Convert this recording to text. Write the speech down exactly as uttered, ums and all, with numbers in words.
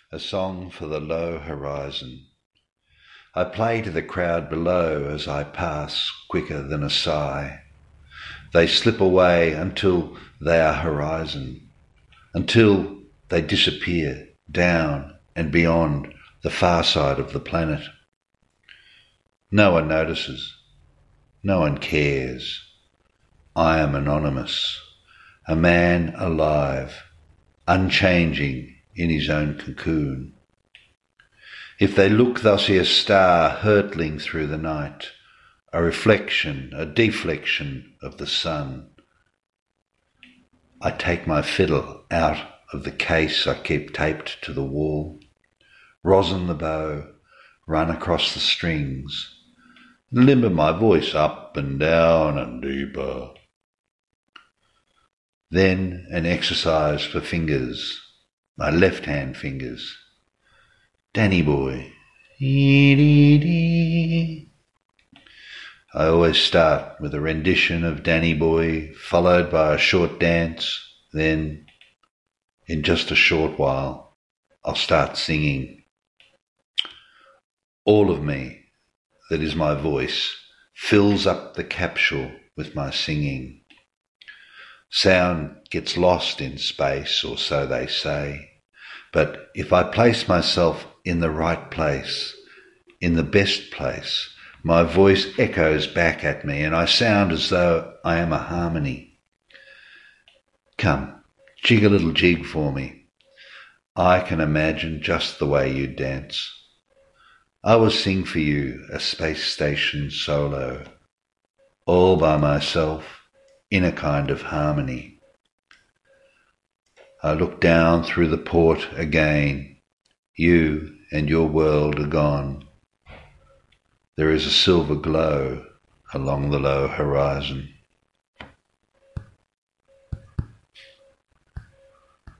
a song for the low horizon. I play to the crowd below as I pass quicker than a sigh. They slip away until they are horizon, until they disappear down and beyond the far side of the planet. No one notices. No one cares. I am anonymous, a man alive, unchanging in his own cocoon. If they look, they'll see a star hurtling through the night, a reflection, a deflection of the sun. I take my fiddle out of the case I keep taped to the wall, rosin the bow, run across the strings, and limber my voice up and down and deeper. Then an exercise for fingers, my left-hand fingers. Danny boy. I always start with a rendition of Danny Boy, followed by a short dance. Then, in just a short while, I'll start singing. All of me, that is my voice, fills up the capsule with my singing. Sound gets lost in space, or so they say. But if I place myself in the right place, in the best place, my voice echoes back at me and I sound as though I am a harmony. Come, jig a little jig for me. I can imagine just the way you dance. I will sing for you a space station solo, all by myself in a kind of harmony. I look down through the port again. You and your world are gone. There is a silver glow along the low horizon.